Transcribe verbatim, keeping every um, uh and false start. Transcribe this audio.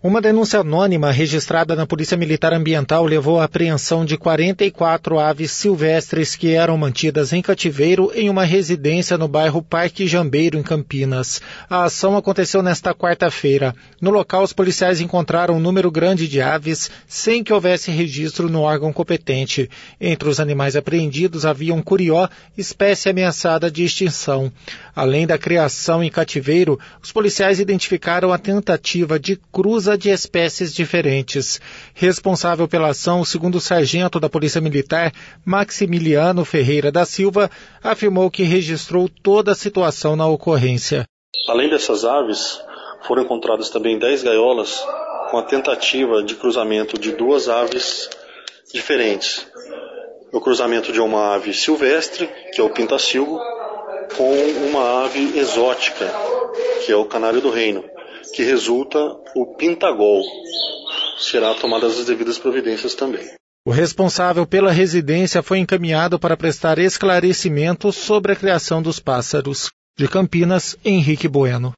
Uma denúncia anônima registrada na Polícia Militar Ambiental levou à apreensão de quarenta e quatro aves silvestres que eram mantidas em cativeiro em uma residência no bairro Parque Jambeiro, em Campinas. A ação aconteceu nesta quarta-feira. No local, os policiais encontraram um número grande de aves sem que houvesse registro no órgão competente. Entre os animais apreendidos havia um curió, espécie ameaçada de extinção. Além da criação em cativeiro, os policiais identificaram a tentativa de cruza de espécies diferentes. Responsável pela ação, segundo o sargento da Polícia Militar, Maximiliano Ferreira da Silva, afirmou que registrou toda a situação na ocorrência. Além dessas aves, foram encontradas também dez gaiolas com a tentativa de cruzamento de duas aves diferentes. O cruzamento de uma ave silvestre, que é o pintacilgo, com uma ave exótica, que é o canário do reino, que resulta o pintagol. Será tomadas as devidas providências também. O responsável pela residência foi encaminhado para prestar esclarecimentos sobre a criação dos pássaros. De Campinas, Henrique Bueno.